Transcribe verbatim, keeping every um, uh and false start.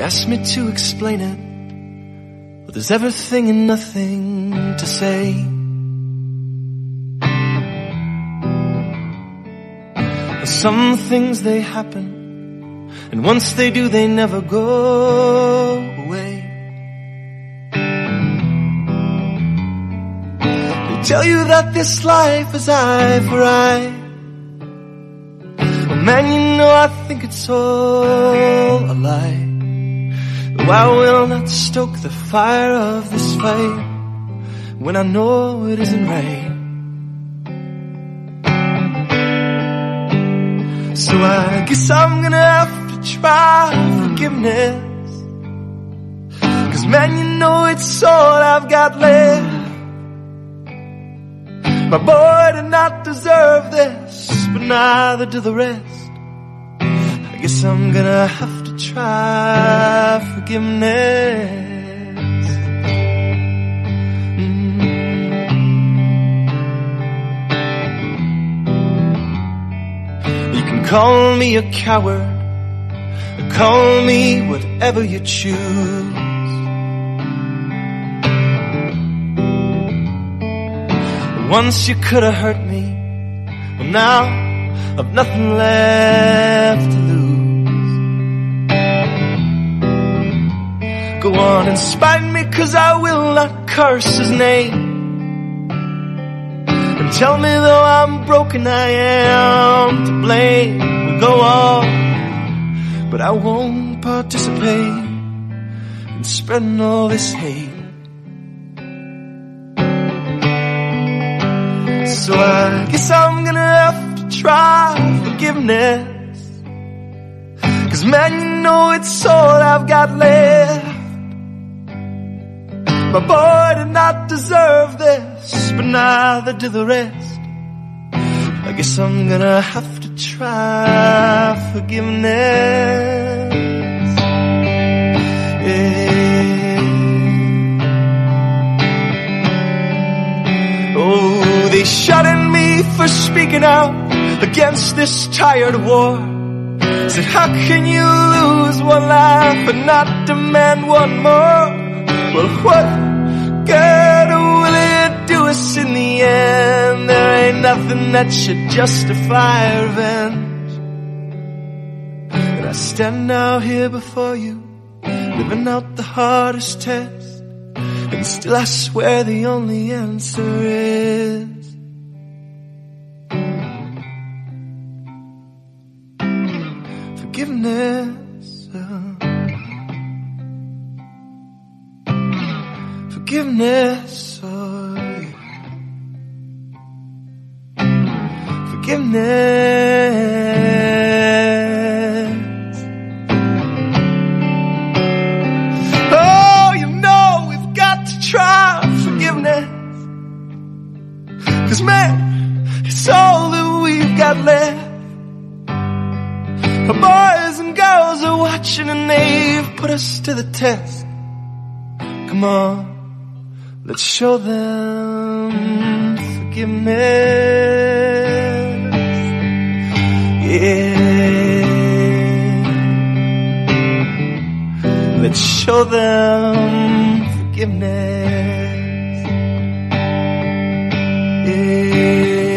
asked me to explain it, but there's everything and nothing to say. Some things they happen, and once they do they never go away. They tell you that this life is eye for eye. Well man, you know I think it's all a lie. Though I will not stoke the fire of this fight when I know it isn't right. So I guess I'm gonna have to try forgiveness, 'cause man, you know it's all I've got left. My boy did not deserve this, but neither do the rest. I guess I'm gonna have to try forgiveness. Mm. You can call me a coward, or call me whatever you choose. Once you could have hurt me, well now I've nothing left to lose. Go on and spite me, 'cause I will not curse his name. And tell me though I'm broken I am to blame. Well, go on, but I won't participate in spreading all this hate. So I guess I'm gonna have to try forgiveness, 'cause man, you know it's all I've got left. My boy did not deserve this, but neither do the rest. I guess I'm gonna have to try forgiveness. Yeah. Oh, they shot at me for speaking out against this tired war. Said, how can you lose one life and not demand one more? Well, what good will it do us in the end? There ain't nothing that should justify revenge. And I stand now here before you, living out the hardest test, and still I swear the only answer is forgiveness. Forgiveness. Oh, yeah. Forgiveness. Oh, you know we've got to try forgiveness, 'cause man, it's all that we've got left. Our boys and girls are watching and they've put us to the test. Come on, let's show them forgiveness. Yeah. Let's show them forgiveness. Yeah.